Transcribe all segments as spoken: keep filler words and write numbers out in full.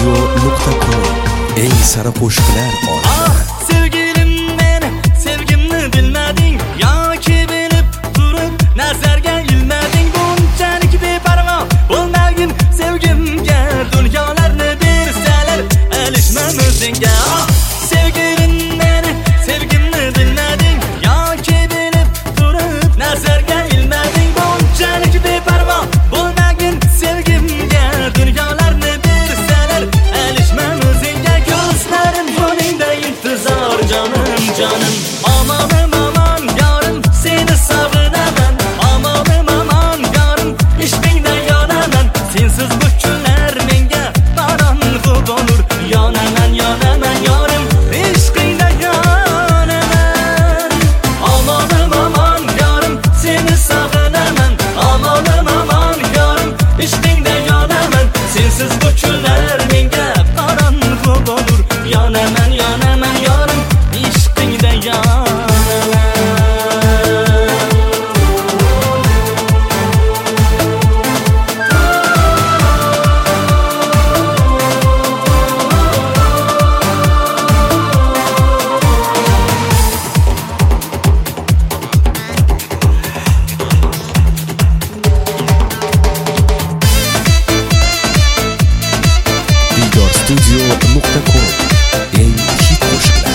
studio nuqta com eng sara qo'shiqlar oldi. Ah sevgilim meni sevgimni bilmading yoki bilib turib nazarga ilmading, bunchalik beparvo bo'lmagin sevgimga, dunyolarni bersalar alishmam o'zingga. Ah sevgilim meni sevgimni bilmading yoki bilib turib nazarga ilmading, bunchalik beparvo bo'lmagin sevgimga, dunyolarni bersalar alishmam o'zingga. Ko'zlarim yo'lingda intizor jonim jonim, omonim omon yorim seni sog'inaman, omonim omon yorim ishqingda yonaman, sensiz bu kunlar menga qorong'u bo'lur, yonaman yonaman yorim ishqingda yonaman, omonim omon yorim seni sog'inaman, omonim omon yorim ishqingda yonaman, sensiz bu kunlar menga qorong'u bo'lur, yonaman yonaman yorim ishqingda yonaman. Diydor studio nuqta com eng hit qo'shiqlar.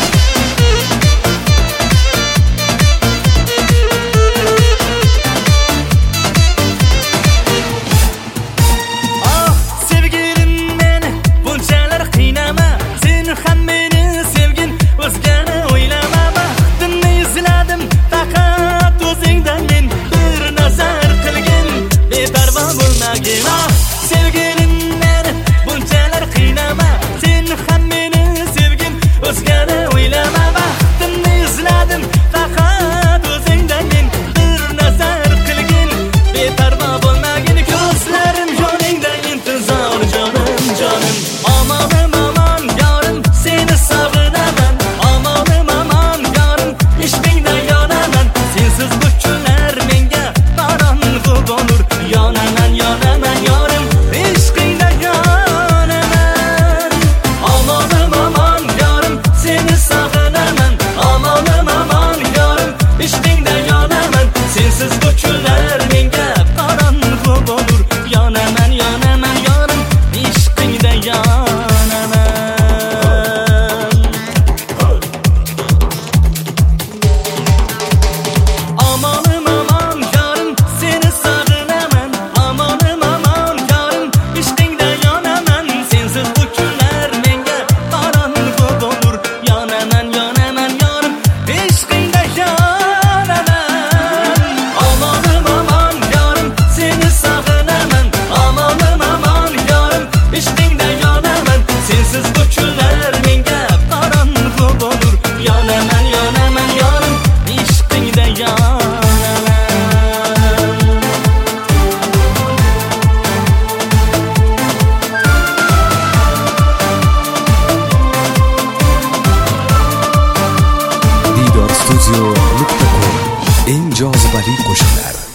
Ah sevgilim meni bunchalar qiynama, sen ham meni sevgin o'zgani o'ylama, baxtimni izladim faqat o'zingdan men, bir nazar qilgin beparvo bo'lmagin. Ah sevgilim meni bunchalar qiynama, sen ham meni sevgin o'zgani o'ylama, baxtimni izladim faqat o'zingdan men, bir nazar qilgin beparvo bo'lmagin. Ko'zlarim yo'lingda intizor jonim jonim, omonim omon yorim seni sog'inaman, omonim omon yorim ishqingda yonaman, sensiz bu kunlar menga qorong'u bo'lur, yonaman yonaman yorim ishqingda yonaman, omonim omon yorim seni sog'inaman, omonim omon yorim ishqingda yonaman, sensiz bu kunlar menga qorong'u bo'lur, yonaman yonaman yorim ishqingda yonaman. Omonim omon yorim seni sog'inaman, omonim omon yorim ishqingda yonaman, sensiz bu kunlar menga qorong'u bo'lur, yonaman yonaman yorim ishqingda yonaman, omonim omon yorim seni sog'inaman, omonim omon yorim ishqingda yonaman, sensiz bu kunlar menga qorong'u bo'lur, yonaman yonaman yorim ishqingda yonaman. Diydor studio nuqta com eng jozibali qo'shiqlar.